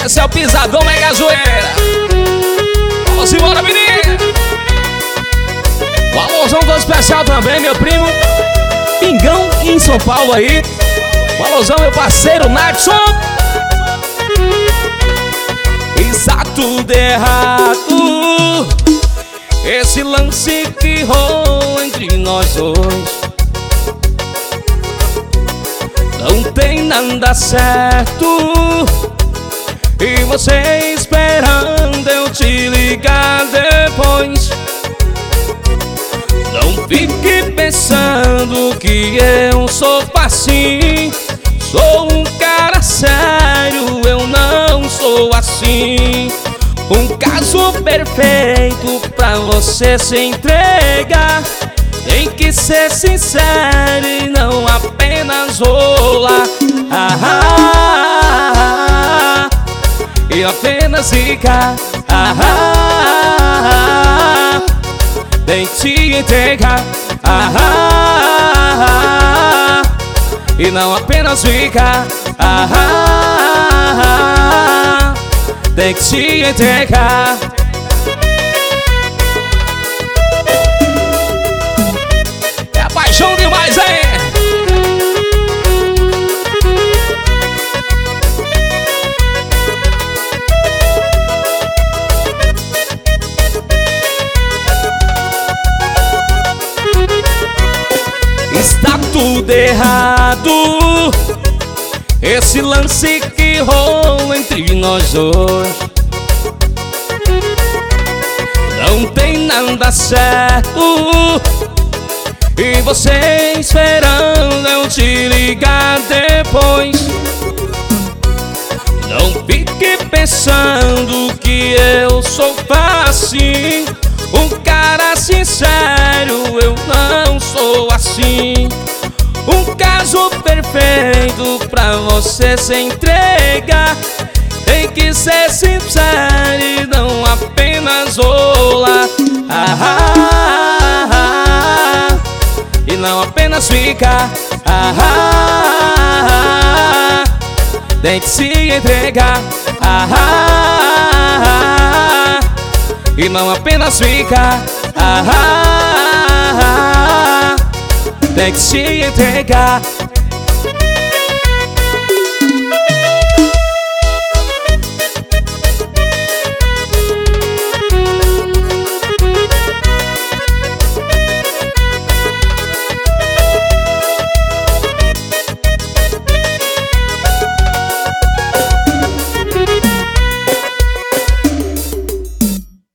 Esse é o Pisadão Mega Zoeira. Vamos embora, menino. O alôzão todo especial também, meu primo Pingão em São Paulo aí. O alôzão, meu parceiro Natson. Está tudo errado, esse lance que rolou entre nós dois. Não tem nada certo, e você esperando eu te ligar depois. Não fique pensando que eu sou facinho. Sou um cara sério, eu não sou assim. Um caso perfeito pra você se entregar. Tem que ser sincero e não apenas rolar. E apenas ficar. Tem que se entregar. E não apenas ficar. Tem que se entregar. É paixão demais, hein? Está tudo errado, esse lance que rolou entre nós dois. Não tem nada certo, e você esperando eu te ligar depois. Não fique pensando que eu sou fácil. Um cara sincero, eu não sou assim. Um caso perfeito pra você se entregar. Tem que ser sincero e não apenas rolar. E não apenas ficar. Tem que se entregar. E não apenas ficar. Tem que se entregar.